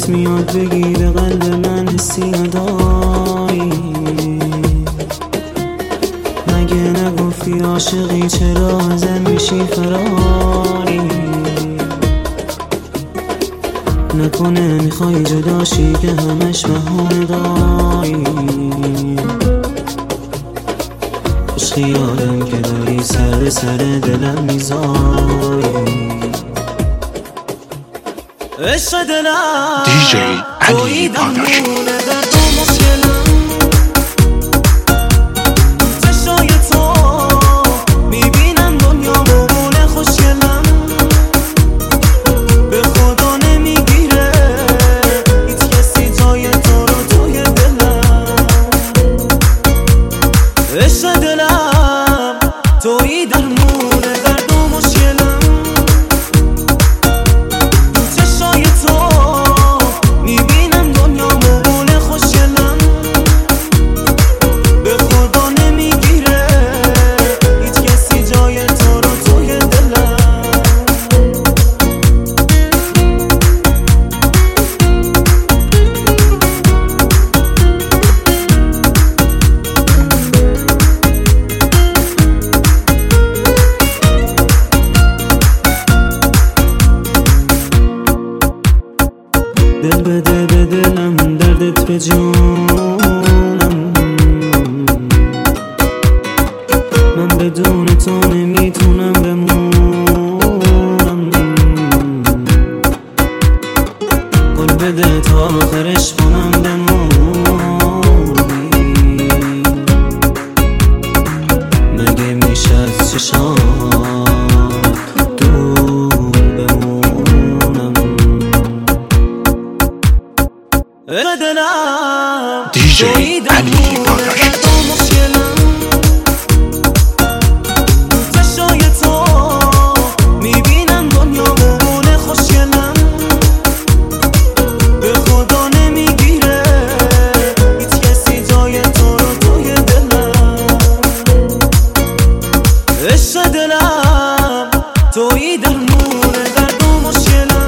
دلت میاد بگی به قلب من حسی نداری؟ مگه نگفتی عاشقی چرا ازم میشی فراری؟ نکنه میخوای جداشی که همش بهونه داری؟ خوش خیالم که داری سر سر دلم میذاری. عشق دلم دیجی علی پاداش درد و مشکلم چشای تو میبینم دنیا مبونه خوشگلم به خدا نمیگیره هیچ کسی جای تو رو توی دلم. عشق دلم تویی درمون درد و مشکلم دل بده به دلم دردت به جونم، من بدون تو نمیتونم بمونم. قول بده تا آخرش کنم بمونی، مگه میشه از چشات دیجی علی پاداش چشای تو میبینم دنیا مبونه خوشگلم به خدا نمیگیره هیچ کسی جای تو رو توی دلم. عشق دلم تویی درمون درد و مشکلم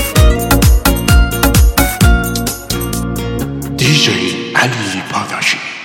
دیجی علی پاداشی.